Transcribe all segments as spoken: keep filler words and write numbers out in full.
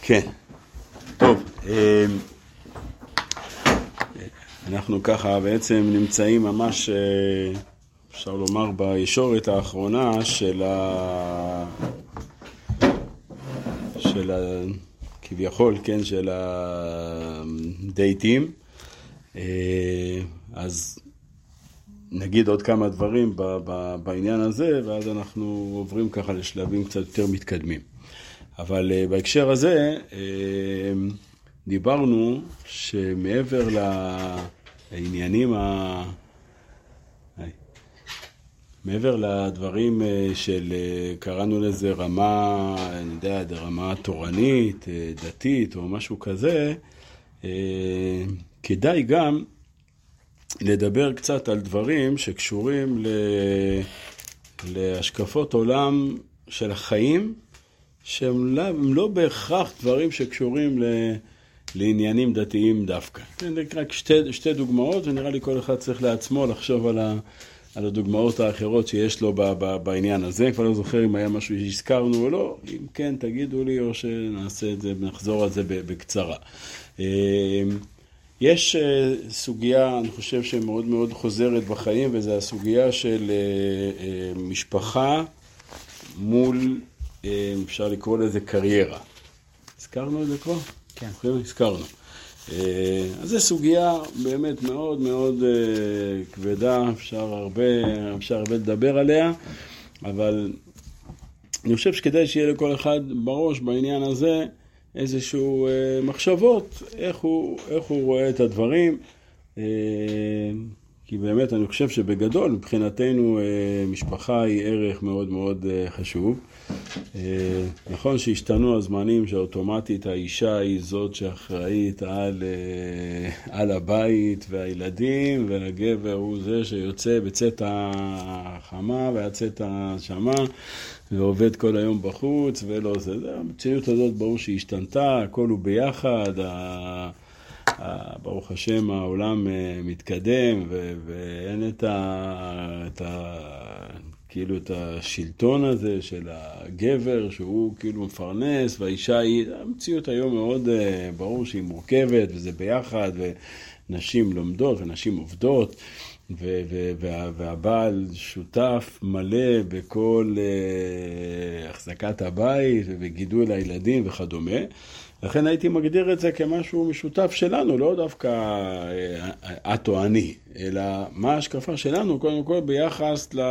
כן, טוב, אנחנו ככה בעצם נמצאים ממש, אפשר לומר, בישורת האחרונה של ה... של ה... כביכול, כן, של הדייטים. אז נגיד עוד כמה דברים בעניין הזה, ואז אנחנו עוברים ככה לשלבים קצת יותר מתקדמים. אבל בהקשר הזה דיברנו שמעבר לעניינים ה... מעבר לדברים של, קראנו לזה רמה, אני יודע, רמה תורנית, דתית או משהו כזה, כדאי גם לדבר קצת על דברים שקשורים להשקפות עולם של החיים, שהם לא, לא בהכרח דברים שקשורים ל, לעניינים דתיים דווקא. רק שתי, שתי דוגמאות, ונראה לי כל אחד צריך לעצמו לחשוב על, ה, על הדוגמאות האחרות שיש לו ב, ב, בעניין הזה. כבר לא זוכר אם היה משהו שהזכרנו או לא. אם כן, תגידו לי, או שנעשה את זה, נחזור על זה בקצרה. יש סוגיה, אני חושב שמאוד מאוד חוזרת בחיים, וזה הסוגיה של משפחה מול, אפשר לקרוא לזה קריירה. הזכרנו את זה כבר? כן. הזכרנו. אז זו סוגיה באמת מאוד מאוד כבדה, אפשר הרבה, אפשר הרבה לדבר עליה, אבל אני חושב שכדאי שיהיה לכל אחד בראש בעניין הזה איזשהו מחשבות, איך הוא, איך הוא רואה את הדברים, כי באמת אני חושב שבגדול מבחינתנו משפחה היא ערך מאוד מאוד חשוב. נכון שהשתנו הזמנים שאוטומטית האישה היא זאת שאחראית על, על הבית והילדים, והגבר הוא זה שיוצא בצאת החמה והצאת השמה ועובד כל היום בחוץ ולא זה. המציאות הזאת ברור שהיא השתנתה, הכל הוא ביחד, ברוך השם העולם מתקדם ואין את ה... את ה... כאילו את השלטון הזה של הגבר שהוא כאילו מפרנס והאישה היא, המציאות היום מאוד ברור שהיא מורכבת וזה ביחד ונשים לומדות ונשים עובדות ו- ו- וה- והבעל שותף מלא בכל uh, החזקת הבית ובגידול הילדים וכדומה. לכן הייתי מגדיר את זה כמשהו משותף שלנו, לא דווקא את או אני, אלא מה ההשקפה שלנו קודם כל ביחס ל...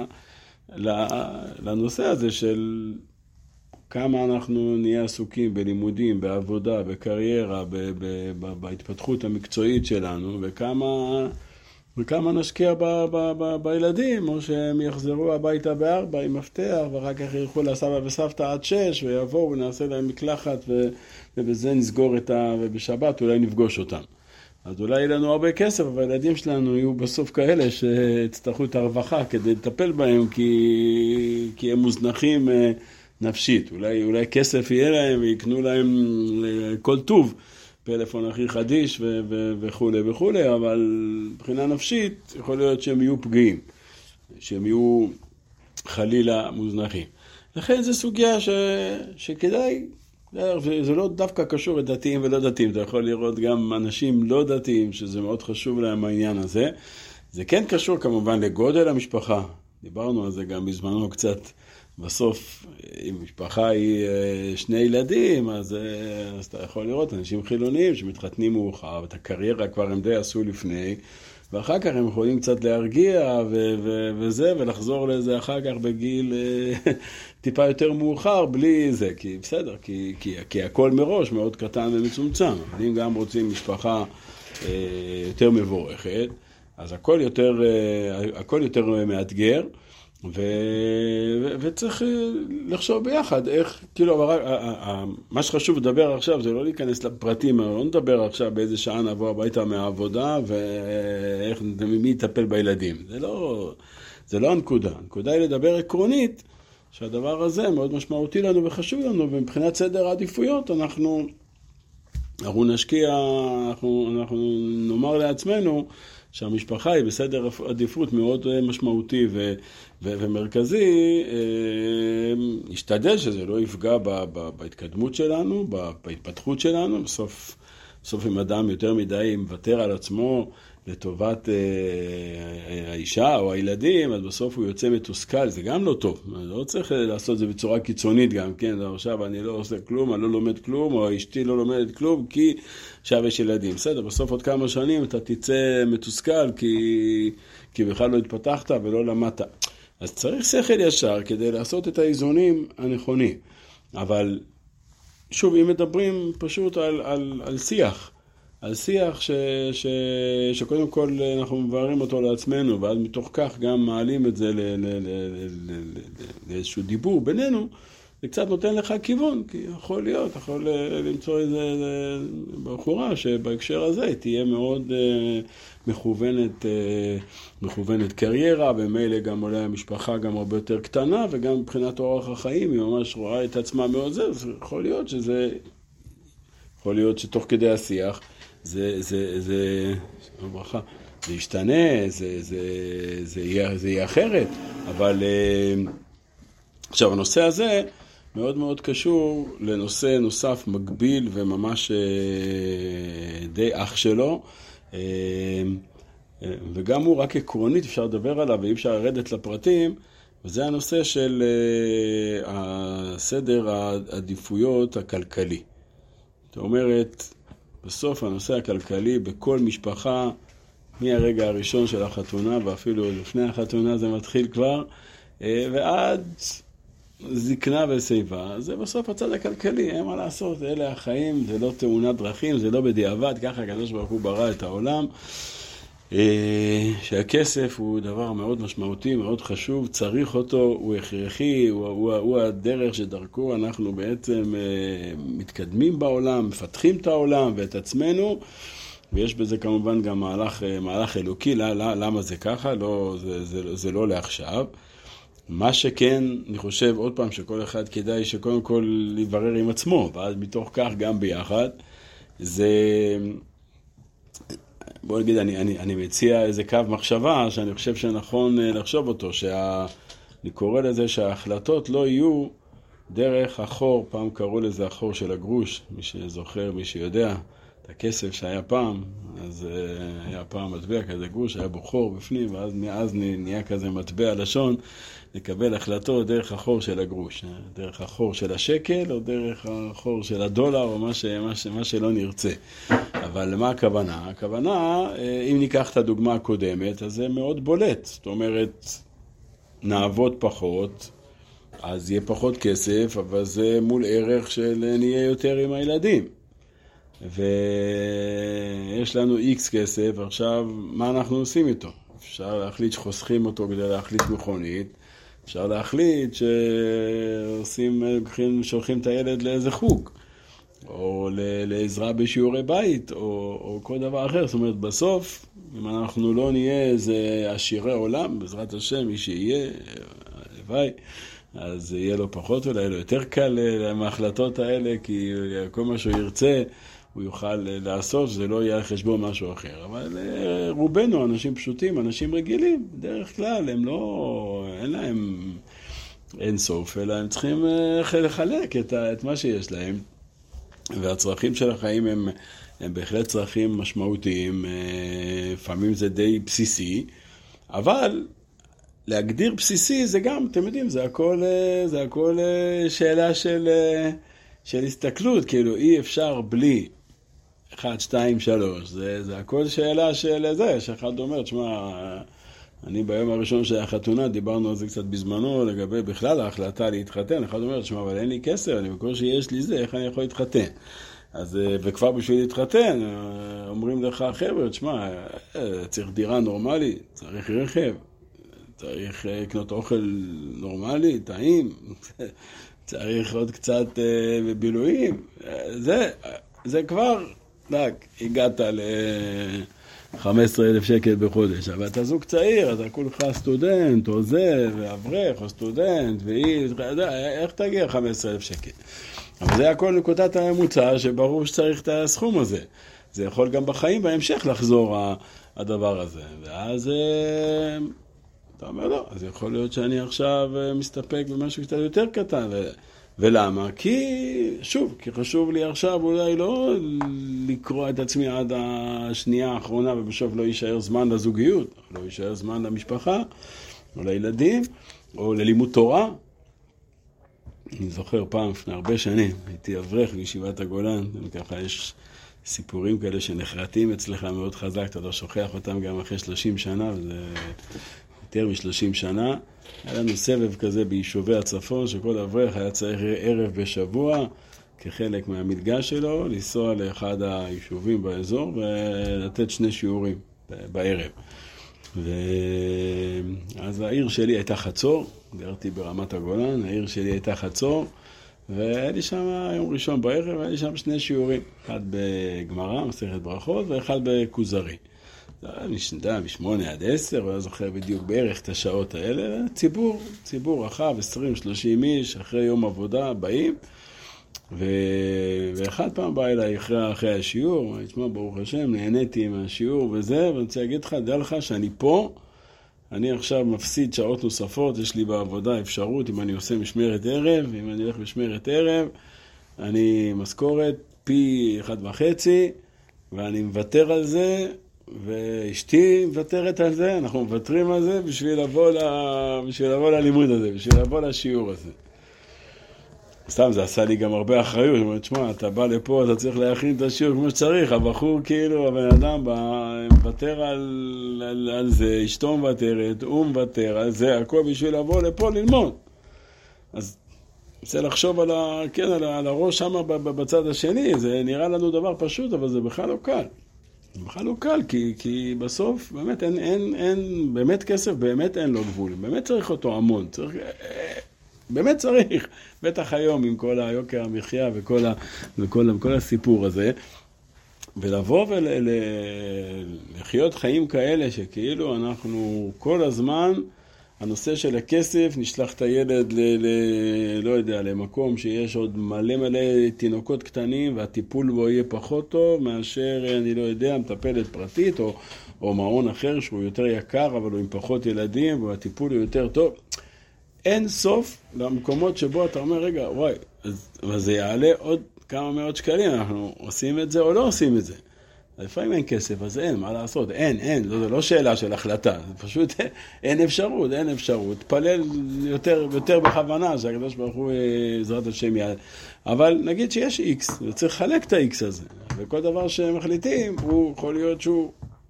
לנושא הזה של כמה אנחנו נהיה עסוקים בלימודים, בעבודה, בקריירה, ב- ב- ב- בהתפתחות המקצועית שלנו, וכמה, וכמה נשקיע ב- ב- ב- בילדים, או שהם יחזרו הביתה בארבע עם מפתח, ואחר כך ילכו לסבא וסבתא עד שש, ויבואו ונעשה להם מקלחת, ו- ובזה נסגור את ה... ובשבת אולי נפגוש אותם. אז אולי יהיה לנו הרבה כסף, אבל הילדים שלנו יהיו בסוף כאלה שהצטרכו את הרווחה כדי לטפל בהם, כי, כי הם מוזנחים נפשית. אולי, אולי כסף יהיה להם ויקנו להם כל טוב, פלאפון הכי חדיש ו- ו- וכו' וכו', אבל מבחינה נפשית יכול להיות שהם יהיו פגיעים, שהם יהיו חלילה מוזנחים. לכן זו סוגיה ש- שכדאי... זה לא דווקא קשור לדתיים ולא דתיים, אתה יכול לראות גם אנשים לא דתיים שזה מאוד חשוב להם העניין הזה. זה כן קשור כמובן לגודל המשפחה, דיברנו על זה גם בזמנו קצת. בסוף אם משפחה היא שני ילדים, אז, אז אתה יכול לראות אנשים חילוניים שמתחתנים מאוחר, ואת הקריירה כבר הם די עשו לפני, ואחר כך הם יכולים קצת להרגיע ו- ו- וזה, ולחזור לזה אחר כך בגיל טיפה יותר מאוחר, בלי זה, כי בסדר, כי, כי, כי הכל מראש מאוד קטן ומצומצם. אבל אם גם רוצים משפחה אה, יותר מבורכת, אז הכל יותר, אה, הכל יותר מאתגר, ו- ו- וצריך לחשוב ביחד איך, כאילו, מה שחשוב לדבר עכשיו זה לא להיכנס לפרטים, לא נדבר עכשיו באיזה שעה נבוא הביתה מהעבודה ואיך, מי יטפל בילדים. זה לא, זה לא הנקודה. הנקודה היא לדבר עקרונית, שהדבר הזה מאוד משמעותי לנו וחשוב לנו, ומבחינת סדר העדיפויות אנחנו, אנחנו נשקיע, אנחנו, אנחנו נאמר לעצמנו, שהמשפחה היא בסדר עדיפות מאוד משמעותי ו, ו, ומרכזי, ישתדל שזה לא יפגע ב, ב, בהתקדמות שלנו, בהתפתחות שלנו. בסוף, בסוף אם אדם יותר מדי מוותר על עצמו לטובת אה, האישה או הילדים, אז בסוף הוא יוצא מתוסכל, זה גם לא טוב. לא צריך לעשות את זה בצורה קיצונית גם, כן? עכשיו אני לא עושה כלום, אני לא לומד כלום, או אשתי לא לומדת כלום, כי עכשיו יש ילדים. בסדר, בסוף עוד כמה שנים אתה תצא מתוסכל, כי, כי בכלל לא התפתחת ולא למדת. אז צריך שכל ישר כדי לעשות את האיזונים הנכונים. אבל שוב, אם מדברים פשוט על, על, על שיח, על שיח ש, ש, שקודם כל אנחנו מבארים אותו לעצמנו, ואז מתוך כך גם מעלים את זה ל, ל, ל, ל, ל, לאיזשהו דיבור בינינו, זה קצת נותן לך כיוון, כי יכול להיות, יכול למצוא איזה בחורה שבהקשר הזה תהיה מאוד מכוונת, מכוונת קריירה, ומילא גם אולי המשפחה גם הרבה יותר קטנה, וגם מבחינת אורח החיים היא ממש רואה את עצמה מאוד זה, אז יכול להיות שזה, יכול להיות שתוך כדי השיח, זה, זה, זה, ברכה, זה ישתנה, זה, זה, זה יהיה, זה יהיה אחרת, אבל עכשיו הנושא הזה מאוד מאוד קשור לנושא נוסף מקביל וממש די אח שלו, וגם הוא רק עקרונית אפשר לדבר עליו ואי אפשר לרדת לפרטים, וזה הנושא של הסדר העדיפויות הכלכלי. זאת אומרת, בסוף הנושא הכלכלי בכל משפחה, מהרגע הראשון של החתונה, ואפילו לפני החתונה זה מתחיל כבר, ועד זקנה ושיבה, זה בסוף הצד הכלכלי, אין מה לעשות, אלה החיים, זה לא תאונת דרכים, זה לא בדיעבד, ככה הקדוש ברוך הוא ברא את העולם, שהכסף הוא דבר מאוד משמעותי, מאוד חשוב, צריך אותו, הוא הכרחי, הוא, הוא, הוא הדרך שדרכו אנחנו בעצם מתקדמים בעולם, מפתחים את העולם ואת עצמנו, ויש בזה כמובן גם מהלך, מהלך אלוקי, למה זה ככה, לא, זה, זה, זה לא לעכשיו. מה שכן, אני חושב עוד פעם שכל אחד כדאי שקודם כל לברר עם עצמו, ואז מתוך כך גם ביחד, זה, בוא נגיד, אני, אני, אני מציע איזה קו מחשבה שאני חושב שנכון לחשוב אותו, שאני קורא לזה שההחלטות לא יהיו דרך החור, פעם קראו לזה החור של הגרוש, מי שזוכר, מי שיודע, את הכסף שהיה פעם, אז היה פעם מטבע כזה גרוש, היה בו חור בפנים, ואז מאז נהיה כזה מטבע לשון, לקבל החלטות דרך החור של הגרוש, דרך החור של השקל, או דרך החור של הדולר, או מה, ש, מה, ש, מה שלא נרצה. אבל למה הכוונה? הכוונה, אם ניקח את הדוגמה הקודמת, אז זה מאוד בולט. זאת אומרת, נעבוד פחות, אז יהיה פחות כסף, אבל זה מול ערך של נהיה יותר עם הילדים. ויש לנו איקס כסף, עכשיו מה אנחנו עושים איתו? אפשר להחליט שחוסכים אותו כדי להחליט מכונית, אפשר להחליט שעושים, שולחים את הילד לאיזה חוג, או לעזרה בשיעורי בית, או, או כל דבר אחר. זאת אומרת, בסוף, אם אנחנו לא נהיה איזה עשירי עולם, בעזרת השם, מי שיהיה, הלוואי, אז יהיה לו פחות, אולי לו יותר קל מההחלטות האלה, כי כל מה שהוא ירצה, הוא יוכל לעשות, זה לא יהיה חשבון משהו אחר. אבל רובנו, אנשים פשוטים, אנשים רגילים, בדרך כלל, הם לא, אין להם אין סוף, אלא הם צריכים לחלק את, את מה שיש להם. והצרכים של החיים הם, הם בהחלט צרכים משמעותיים, לפעמים זה די בסיסי, אבל להגדיר בסיסי זה גם, אתם יודעים, זה הכל, זה הכל שאלה של, של הסתכלות, כאילו אי אפשר בלי אחד, שתיים, שלוש, זה, זה הכל שאלה של זה, שאחד אומר, שמה, אני ביום הראשון של החתונה, דיברנו על זה קצת בזמנו, לגבי בכלל ההחלטה להתחתן, אחד אומר, שמה, אבל אין לי כסף, אני בקושי שיש לי זה, איך אני יכול להתחתן? אז, וכבר בשביל להתחתן, אומרים לך, חבר'ה, שמה, צריך דירה נורמלית, צריך רכב, צריך לקנות אוכל נורמלי, טעים, צריך עוד קצת בילויים, זה, זה כבר, רק, הגעת ל-חמישה עשר אלף שקל בחודש, אבל אתה זוג צעיר, אתה כולך סטודנט, או זה, ואברך, או סטודנט, והיא, איך תגיע חמישה עשר אלף שקל? אבל זה הכל נקודת הממוצע, שברור שצריך את הסכום הזה. זה יכול גם בחיים בהמשך לחזור הדבר הזה. ואז אתה אומר לא, אז יכול להיות שאני עכשיו מסתפק במשהו קצת יותר קטן. ו... ולמה? כי, שוב, כי חשוב לי עכשיו אולי לא לקרוא את עצמי עד השנייה האחרונה ובשוף לא יישאר זמן לזוגיות, לא יישאר זמן למשפחה, או לילדים, או ללימוד תורה. אני זוכר פעם, לפני הרבה שנים, הייתי אברך בישיבת הגולן, ככה יש סיפורים כאלה שנחרטים אצלך מאוד חזק, אתה לא שוכח אותם גם אחרי שלושים שנה, וזה יותר מ-שלושים שנה. היה לנו סבב כזה ביישובי הצפון, שכל אברך היה צריך ערב בשבוע, כחלק מהמלגה שלו, לנסוע לאחד היישובים באזור ולתת שני שיעורים בערב. ואז העיר שלי הייתה חצור, גרתי ברמת הגולן, העיר שלי הייתה חצור, והיה לי שם יום ראשון בערב, היה לי שם שני שיעורים, אחד בגמרא, מסכת ברכות, ואחד בכוזרי. זה היה משנדה, משמונה עד עשר, ואני זוכר בדיוק בערך את השעות האלה, ציבור, ציבור רחב, עשרים שלושים איש, אחרי יום עבודה, באים, ו... ואחד פעם בא אליי אחרי, אחרי השיעור, תשמע, ברוך השם, נהניתי מהשיעור וזה, ואני רוצה להגיד לך, דע לך שאני פה, אני עכשיו מפסיד שעות נוספות, יש לי בעבודה אפשרות, אם אני עושה משמרת ערב, אם אני הולך משמרת ערב, אני משכורת פי אחד וחצי, ואני מוותר על זה, ואשתי מוותרת על זה, אנחנו מוותרים על זה בשביל לבוא, ל... בשביל לבוא ללימוד הזה, בשביל לבוא לשיעור הזה. סתם, זה עשה לי גם הרבה אחריות, זאת אומרת, שמה, אתה בא לפה, אתה צריך להכין את השיעור כמו שצריך, הבחור כאילו, הבן אדם בא, מוותר על, על, על זה, אשתו מוותרת, הוא מוותר על זה, הכל בשביל לבוא לפה ללמוד. אז רוצה לחשוב על, ה, כן, על, ה, על הראש שם בצד השני, זה נראה לנו דבר פשוט, אבל זה בכלל לא קל. זה בכלל לא קל, כי, כי בסוף באמת אין, אין, אין, באמת כסף, באמת אין לו גבול, באמת צריך אותו המון, צריך... באמת צריך, בטח היום עם כל היוקר המחיה וכל, ה, וכל, וכל הסיפור הזה, ולבוא ולחיות חיים כאלה שכאילו אנחנו כל הזמן, הנושא של הכסף, נשלח את הילד ל, ל, לא יודע, למקום שיש עוד מלא מלא תינוקות קטנים והטיפול בו יהיה פחות טוב מאשר, אני לא יודע, מטפלת פרטית או, או מעון אחר שהוא יותר יקר אבל הוא עם פחות ילדים והטיפול הוא יותר טוב. אין סוף למקומות שבו אתה אומר, רגע, וואי, אז, אז זה יעלה עוד כמה מאות שקלים, אנחנו עושים את זה או לא עושים את זה. לפעמים אין כסף, אז אין, מה לעשות? אין, אין, זו לא שאלה של החלטה, זה פשוט אין אפשרות, אין אפשרות. תפלל יותר, יותר בכוונה, שהקדוש ברוך הוא עזרת השם יעלה. אבל נגיד שיש איקס, וצריך לחלק את האיקס הזה, וכל דבר שמחליטים, הוא יכול להיות שהוא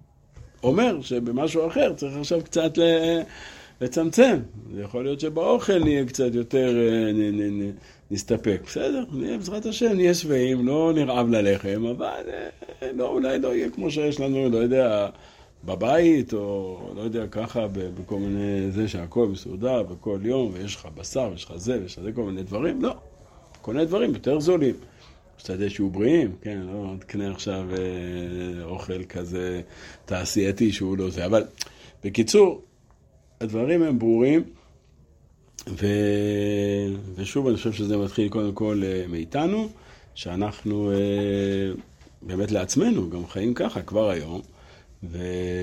אומר שבמשהו אחר צריך עכשיו קצת ל... לצמצם. זה יכול להיות שבאוכל נהיה קצת יותר נ, נ, נ, נסתפק. בסדר, נהיה בעזרת השם, נהיה שבעים, לא נרעב ללחם, אבל לא, אולי לא יהיה כמו שיש לנו, לא יודע, בבית, או לא יודע, ככה, בכל מיני זה שהכל מסודר, בכל יום, ויש לך בשר, ויש לך זה, ויש לך זה, כל מיני דברים. לא, קונה דברים יותר זולים. שתדע שהוא בריאים, כן, לא תקנה עכשיו אה, אוכל כזה תעשייתי שהוא לא זה. אבל בקיצור, הדברים הם ברורים, ו... ושוב אני חושב שזה מתחיל קודם כל מאיתנו, שאנחנו באמת לעצמנו גם חיים ככה כבר היום, ו...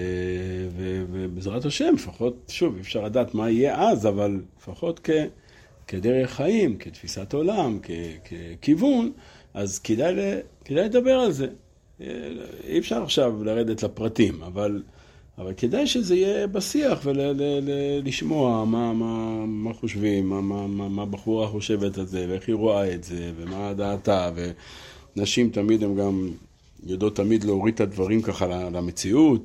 ו... ובעזרת השם, לפחות, שוב, אפשר לדעת מה יהיה אז, אבל לפחות כ... כדרך חיים, כתפיסת עולם, כ... ככיוון, אז כדאי, ל... כדאי לדבר על זה. אי אפשר עכשיו לרדת לפרטים, אבל... אבל כדאי שזה יהיה בשיח ולשמוע מה, מה, מה חושבים, מה, מה, מה, מה בחורה חושבת על זה, ואיך היא רואה את זה, ומה דעתה, ונשים תמיד הן גם יודעות תמיד להוריד את הדברים ככה למציאות,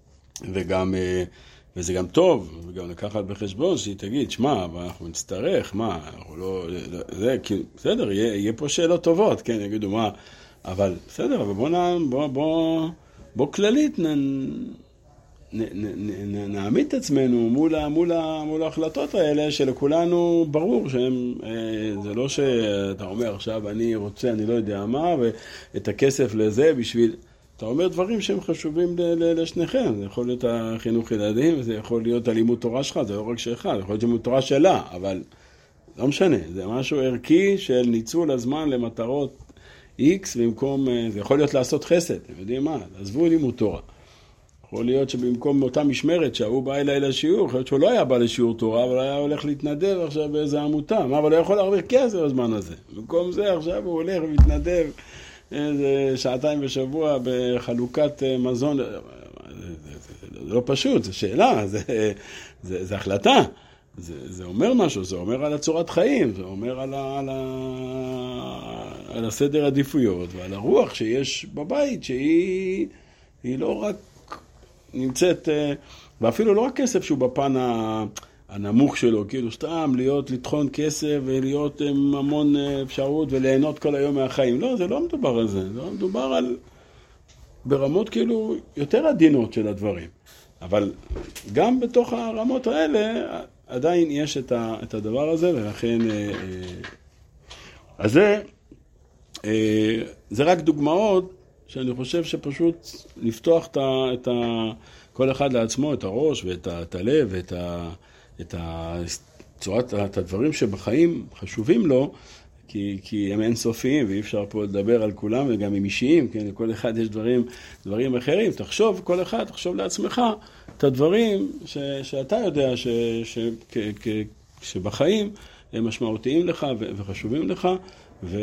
וגם, וזה גם טוב, וגם לקחת בחשבון שהיא תגיד, שמע, אנחנו נצטרך, מה, אנחנו לא, זה, בסדר, יהיה, יהיה פה שאלות טובות, כן, יגידו מה, אבל בסדר, אבל בוא, בוא, בוא, בוא כללית, נ, נעמיד את עצמנו מול, מול, מול ההחלטות האלה שלכולנו ברור שהם, זה לא שאתה אומר עכשיו אני רוצה, אני לא יודע מה, ואת הכסף לזה בשביל, אתה אומר דברים שהם חשובים לשניכם, זה יכול להיות החינוך ילדים, זה יכול להיות הלימוד תורה שלך, זה לא רק שלך, זה יכול להיות לימוד תורה שלה, אבל לא משנה, זה משהו ערכי של ניצול הזמן למטרות X, במקום, זה יכול להיות לעשות חסד, אתם יודעים מה, עזבו לימוד תורה. יכול להיות שבמקום אותה משמרת שההוא בא אליי לשיעור, יכול להיות שהוא לא היה בא לשיעור תורה, אבל היה הולך להתנדב עכשיו באיזה עמותה. מה, אבל הוא יכול להרוויח כסף בזמן הזה. במקום זה עכשיו הוא הולך ומתנדב איזה שעתיים בשבוע בחלוקת מזון. זה, זה, זה, זה לא פשוט, זה שאלה, זה, זה, זה החלטה. זה, זה אומר משהו, זה אומר על הצורת חיים, זה אומר על, ה, על, ה, על הסדר עדיפויות ועל הרוח שיש בבית, שהיא היא לא רק נמצאת, ואפילו לא רק כסף שהוא בפן הנמוך שלו, כאילו סתם להיות, לטחון כסף ולהיות עם המון אפשרות וליהנות כל היום מהחיים. לא, זה לא מדובר על זה, זה לא מדובר על ברמות כאילו יותר עדינות של הדברים. אבל גם בתוך הרמות האלה עדיין יש את, ה, את הדבר הזה, ולכן אז זה, זה רק דוגמאות שאני חושב שפשוט לפתוח את ה, את ה, כל אחד לעצמו, את הראש ואת ה, את הלב ואת ה, את ה, צורת, את הדברים שבחיים חשובים לו, כי, כי הם אינסופיים ואי אפשר פה לדבר על כולם וגם עם אישיים, כן? לכל אחד יש דברים, דברים אחרים. תחשוב, כל אחד, תחשוב לעצמך את הדברים ש, שאתה יודע ש, ש, כ, כ, שבחיים הם משמעותיים לך ו, וחשובים לך, ו...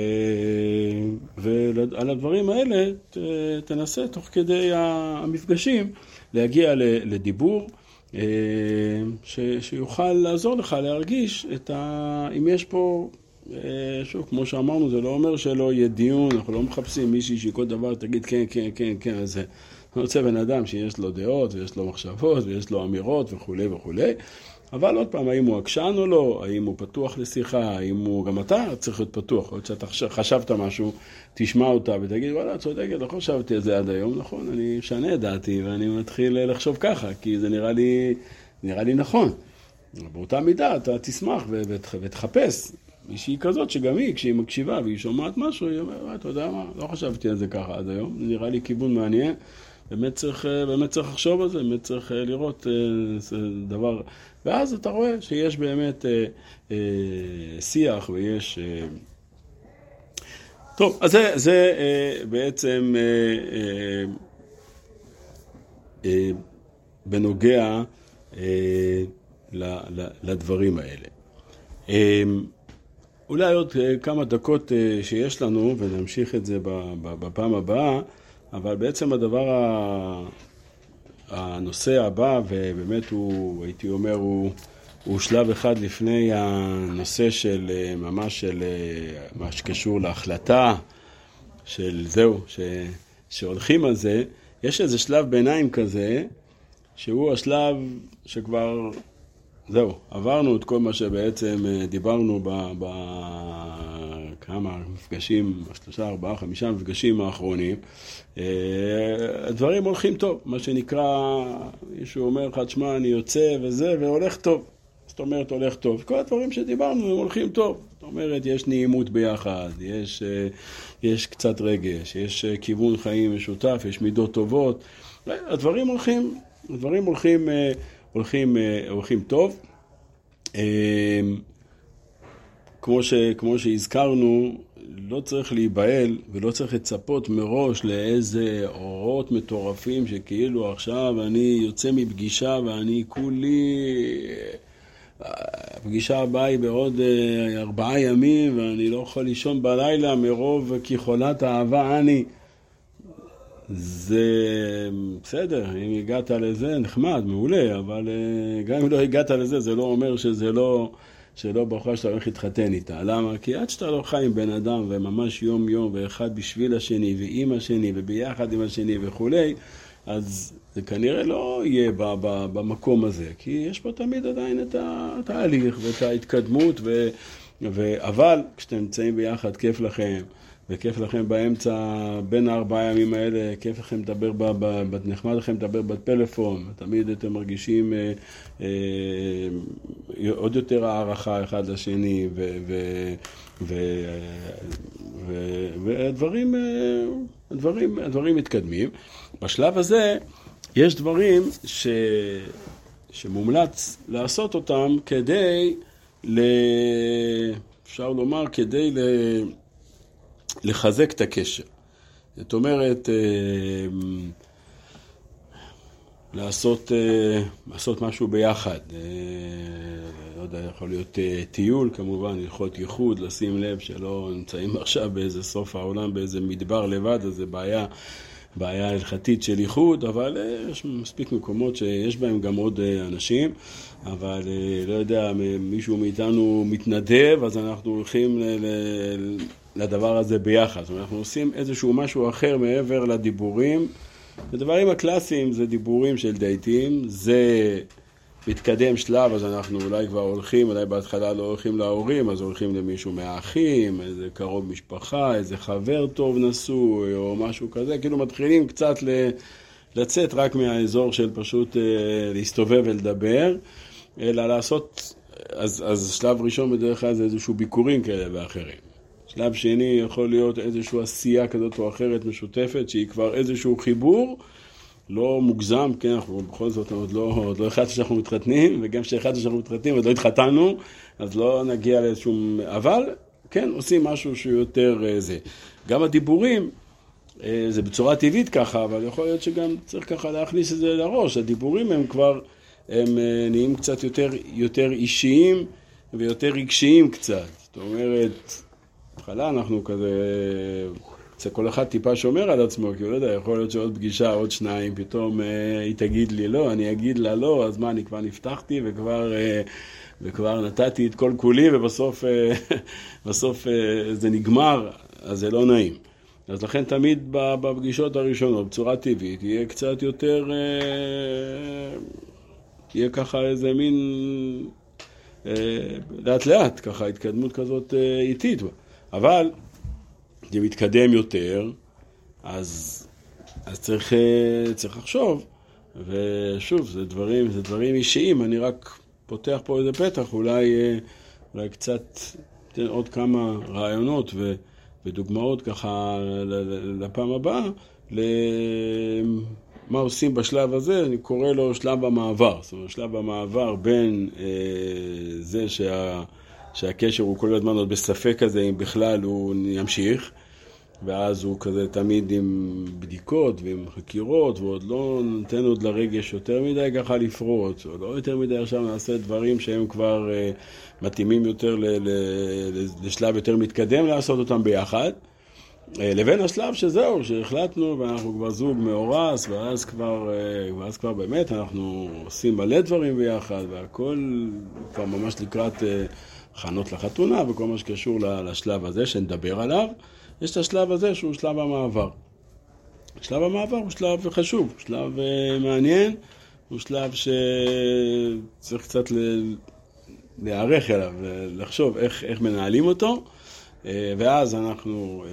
ועל הדברים האלה ת... תנסה תוך כדי המפגשים להגיע לדיבור ש... שיוכל לעזור לך להרגיש את ה... אם יש פה, שוב, כמו שאמרנו, זה לא אומר שלא יהיה דיון, אנחנו לא מחפשים מישהי שכל דבר תגיד כן, כן, כן, כן, אז זה רוצה בן אדם שיש לו דעות ויש לו מחשבות ויש לו אמירות וכו' וכו'. אבל עוד פעם, האם הוא עקשן או לא, האם הוא פתוח לשיחה, האם הוא, גם אתה צריך להיות פתוח, עוד שאתה חשבת משהו, תשמע אותה ותגיד, וואלה, צודקת, לא חשבתי את זה עד היום, נכון, אני משנה את דעתי ואני מתחיל לחשוב ככה, כי זה נראה לי, נראה לי נכון. באותה מידה אתה תשמח ותחפש מישהי כזאת שגם היא, כשהיא מקשיבה והיא שומעת משהו, היא אומרת, אתה יודע מה, לא חשבתי על זה ככה עד היום, נראה לי כיוון מעניין. באמת צריך, באמת צריך לחשוב על זה, באמת צריך לראות זה דבר, ואז אתה רואה שיש באמת אה, אה, שיח ויש... אה... טוב, אז זה, זה אה, בעצם אה, אה, אה, בנוגע אה, ל, ל, לדברים האלה. אה, אולי עוד אה, כמה דקות אה, שיש לנו, ונמשיך את זה בפעם הבאה, אבל בעצם הדבר, הנושא הבא, ובאמת הוא, הייתי אומר, הוא, הוא שלב אחד לפני הנושא של ממש של מה שקשור להחלטה, של זהו, ש, שהולכים על זה. יש איזה שלב ביניים כזה, שהוא השלב שכבר, זהו, עברנו את כל מה שבעצם דיברנו ב... ב כמה מפגשים, שלושה, ארבעה, חמישה מפגשים האחרונים, הדברים הולכים טוב, מה שנקרא, מישהו אומר לך, תשמע, אני יוצא וזה, והולך טוב. זאת אומרת, הולך טוב. כל הדברים שדיברנו הם הולכים טוב. זאת אומרת, יש נעימות ביחד, יש, יש קצת רגש, יש כיוון חיים משותף, יש מידות טובות. הדברים הולכים, הדברים הולכים, הולכים, הולכים טוב. כמו ש, כמו שהזכרנו, לא צריך להיבהל ולא צריך לצפות מראש לאיזה אורות מטורפים שכאילו עכשיו אני יוצא מפגישה ואני כולי, הפגישה הבאה היא בעוד ארבעה ימים ואני לא יכול לישון בלילה מרוב כחולת אהבה אני. זה בסדר, אם הגעת לזה נחמד, מעולה, אבל גם אם לא הגעת לזה זה לא אומר שזה לא... שלא ברכה שאתה הולך להתחתן איתה. למה? כי עד שאתה לא חי עם בן אדם וממש יום יום ואחד בשביל השני ועם השני וביחד עם השני וכולי, אז זה כנראה לא יהיה ב- ב- במקום הזה, כי יש פה תמיד עדיין את התהליך ואת ההתקדמות, ו- ו- אבל כשאתם נמצאים ביחד כיף לכם, וכיף לכם באמצע, בין הארבעה ימים האלה, כיף לכם לדבר, ב- ב- נחמד לכם לדבר בפלאפון, תמיד אתם מרגישים אה, אה, עוד יותר הערכה אחד לשני, ו- ו- ו- ו- והדברים, הדברים, הדברים מתקדמים. בשלב הזה יש דברים ש- שמומלץ לעשות אותם כדי, ל- אפשר לומר, כדי ל... לחזק את הקשר. זאת אומרת, לעשות, לעשות משהו ביחד. לא יודע, יכול להיות טיול כמובן, הלכות ייחוד, לשים לב שלא נמצאים עכשיו באיזה סוף העולם, באיזה מדבר לבד, אז זה בעיה, בעיה הלכתית של ייחוד, אבל יש מספיק מקומות שיש בהם גם עוד אנשים, אבל לא יודע, מישהו מאיתנו מתנדב, אז אנחנו הולכים לדבר הזה ביחד. זאת אומרת, אנחנו עושים איזשהו משהו אחר מעבר לדיבורים. הדברים הקלאסיים זה דיבורים של דייטים, זה מתקדם שלב, אז אנחנו אולי כבר הולכים, אולי בהתחלה לא הולכים להורים, אז הולכים למישהו מהאחים, איזה קרוב משפחה, איזה חבר טוב נשוי, או משהו כזה, כאילו מתחילים קצת לצאת רק מהאזור של פשוט להסתובב ולדבר, אלא לעשות, אז, אז שלב ראשון בדרך כלל זה איזשהו ביקורים כאלה ואחרים. שלב שני יכול להיות איזושהי עשייה כזאת או אחרת משותפת, שהיא כבר איזשהו חיבור, לא מוגזם, כן, אנחנו בכל זאת עוד לא, עוד לא החלטנו שאנחנו מתחתנים, וגם כשהחלטנו שאנחנו מתחתנים, עוד לא התחתנו, אז לא נגיע לאיזשהו, אבל כן, עושים משהו שהוא יותר זה. גם הדיבורים, זה בצורה טבעית ככה, אבל יכול להיות שגם צריך ככה להכניס את זה לראש. הדיבורים הם כבר, הם נהיים קצת יותר, יותר אישיים ויותר רגשיים קצת. זאת אומרת, בהתחלה אנחנו כזה, כל אחד טיפה שומר על עצמו, כי הוא לא יודע, יכול להיות שעוד פגישה, עוד שניים, פתאום אה, היא תגיד לי לא, אני אגיד לה לא, אז מה, אני כבר נפתחתי וכבר, אה, וכבר נתתי את כל כולי, ובסוף אה, בסוף, אה, זה נגמר, אז זה לא נעים. אז לכן תמיד בפגישות הראשונות, בצורה טבעית, יהיה קצת יותר, אה, יהיה ככה איזה מין, אה, לאט לאט, ככה התקדמות כזאת אה, איטית. אבל זה מתקדם יותר, אז, אז צריך, צריך לחשוב, ושוב, זה דברים, זה דברים אישיים, אני רק פותח פה איזה פתח, אולי, אולי קצת תן עוד כמה רעיונות ו, ודוגמאות ככה לפעם הבאה, למה עושים בשלב הזה, אני קורא לו שלב המעבר, זאת אומרת, שלב המעבר בין אה, זה שה... שהקשר הוא כל הזמן עוד בספק כזה, אם בכלל הוא ימשיך, ואז הוא כזה תמיד עם בדיקות ועם חקירות, ועוד לא נותן עוד לרגש יותר מדי ככה לפרוץ, או לא יותר מדי עכשיו נעשה דברים שהם כבר uh, מתאימים יותר ל- ל- לשלב יותר מתקדם לעשות אותם ביחד, uh, לבין השלב שזהו, שהחלטנו ואנחנו כבר זוג מאורס, ואז כבר, uh, ואז כבר באמת אנחנו עושים מלא דברים ביחד, והכל כבר ממש לקראת Uh, הכנות לחתונה וכל מה שקשור לשלב הזה שנדבר עליו. יש את השלב הזה שהוא שלב המעבר. שלב המעבר הוא שלב חשוב, שלב מעניין, הוא שלב שצריך קצת להיערך אליו, לחשוב איך, איך מנהלים אותו, ואז אנחנו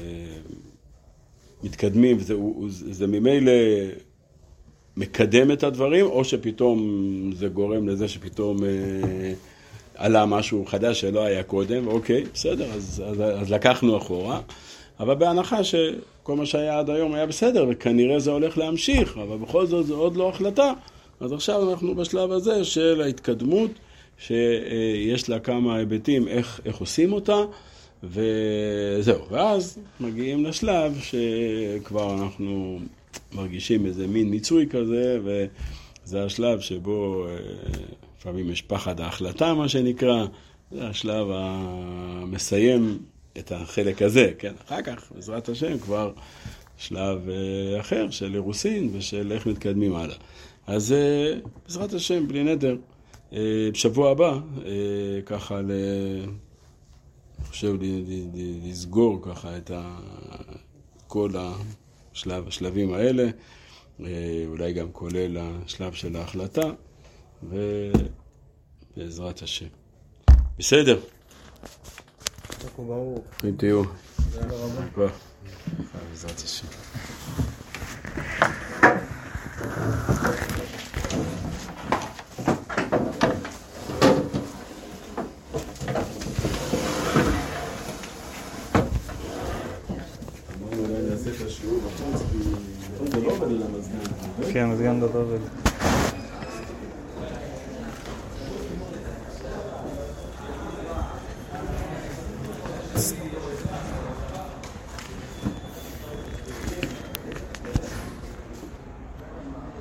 מתקדמים, וזה זה ממילא מקדם את הדברים, או שפתאום זה גורם לזה שפתאום עלה משהו חדש שלא היה קודם, אוקיי, בסדר, אז, אז, אז לקחנו אחורה, אבל בהנחה שכל מה שהיה עד היום היה בסדר, וכנראה זה הולך להמשיך, אבל בכל זאת זה עוד לא החלטה, אז עכשיו אנחנו בשלב הזה של ההתקדמות, שיש לה כמה היבטים איך, איך עושים אותה, וזהו, ואז מגיעים לשלב שכבר אנחנו מרגישים איזה מין מיצוי כזה, וזה השלב שבו לפעמים יש פחד ההחלטה, מה שנקרא, זה השלב המסיים את החלק הזה, כן? אחר כך, בעזרת השם, כבר שלב אחר של אירוסין ושל איך מתקדמים הלאה. אז בעזרת השם, בלי נדר, בשבוע הבא, ככה, ל... אני חושב לסגור ככה את כל השלב, השלבים האלה, אולי גם כולל השלב של ההחלטה, ובעזרת השם. בסדר? ברור. כן, תהיו. תודה רבה. בעזרת השם. כן, מזגן גדול.